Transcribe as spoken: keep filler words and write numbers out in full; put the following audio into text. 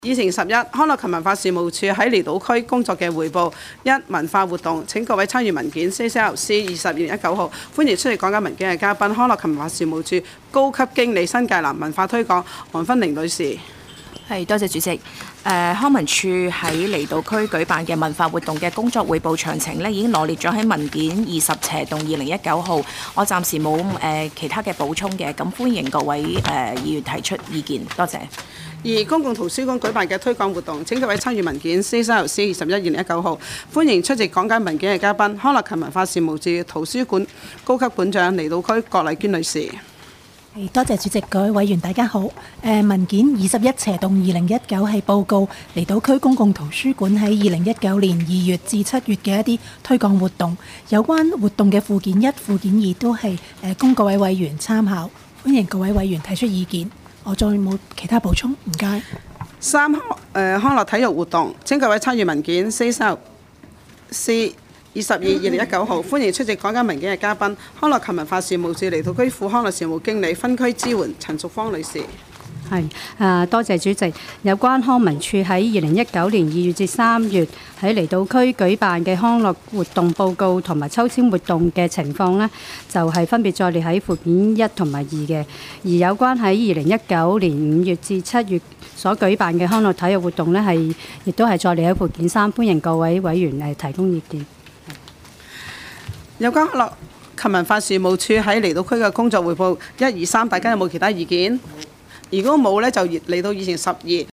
議程十一，康樂及文化事務處喺離島區工作嘅匯報。一、文化活動，請各位參與文件 C C L C 二十二年一九號，歡迎出席講解文件嘅嘉賓，康樂及文化事務處高級經理新界南文化推廣黃芬玲女士。 係，多謝主席。誒、呃，康文署喺離島區舉辦嘅文化活動嘅工作彙報詳情呢，已經羅列咗喺文件二十斜動二零一九號。我暫時冇誒、呃、其他嘅補充嘅，咁歡迎各位誒、呃、議員提出意見，多謝。 而公共圖書館舉辦嘅推廣活動，請各位參與文件 C C L C 二十一二零一九號，歡迎出席講解文件嘅嘉賓，康樂及文化事務處圖書館高級館長離島區郭麗娟女士。 多謝主席，各位委員大家好。誒文件二十一斜動二零一九係報告離島區公共圖書館喺二零一九年二月至七月嘅一啲推廣活動，有關活動嘅附件一、附件二都係誒供各位委員參考，歡迎各位委員提出意見。我再冇其他補充，唔該。 三、誒康樂體育活動，請各位參與文件 C C L C 二十二二零一九號，歡迎出席講解文件嘅嘉賓，康樂及文化事務處離島區副康樂事務經理分區支援陳淑芳女士。 係啊，多謝主席。有關康文署喺二零一九年二月至三月喺離島區舉辦嘅康樂活動報告同埋抽籤活動嘅情況呢，就係、是、分別載列喺附件一同埋二嘅。而有關喺二零一九年五月至七月所舉辦嘅康樂體育活動呢，係亦都係載列喺附件三，歡迎各位委員誒提供意見。 有關康樂及文化事務處喺離島區嘅工作彙報一、二、三，大家有冇其他意見？如果冇呢，就嚟到議程十二。